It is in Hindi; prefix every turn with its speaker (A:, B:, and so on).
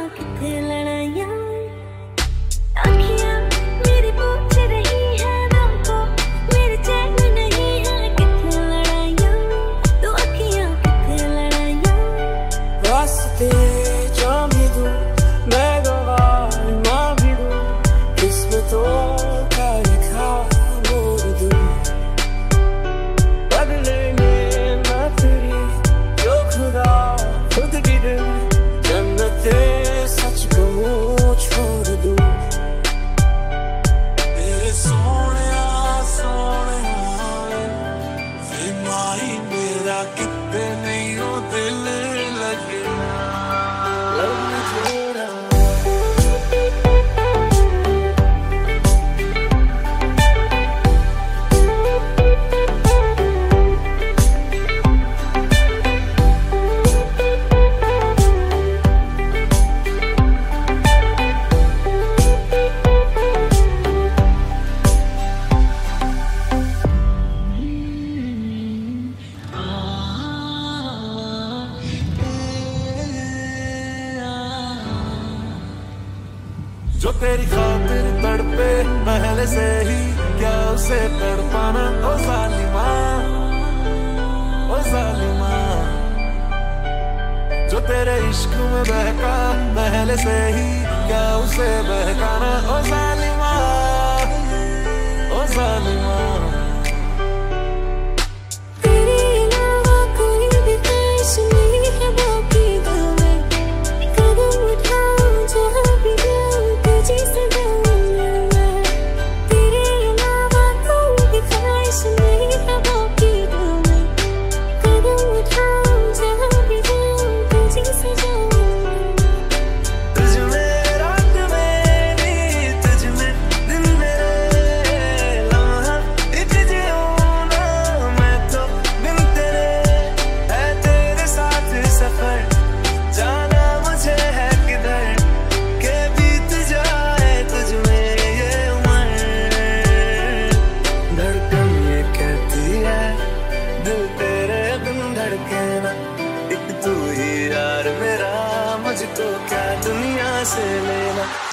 A: किथे लड़ाइयां, आँखियाँ मेरी पूछ रही है दिल को, मेरे चैन नहीं है किथे लड़ाइयां, तो आँखियाँ किथे लड़ाइयां।
B: रास्ते जा भी दूं मैं गवार माँ भी दूं, किस्मतों का लिखा मोड़ दूं, बदले में मैं तेरी जो खुदा खुद भी दे, जन्नते सच कहूं छोड़ दूं। मेरे सोनिया सोनिया वे माही मेरा कितने नहीं हो दिल लगना, लव me थोड़ा। जो तेरी खातिर तड़पे पहले से ही, क्या उसे तड़पाना ओ जालिमा, ओ जालिमा। जो तेरे इश्क में बहका पहले से ही, क्या उसे बहकाना ओ जालिमा, ओ जालिमा। एक तू ही यार मेरा, मुझको क्या दुनिया से लेना।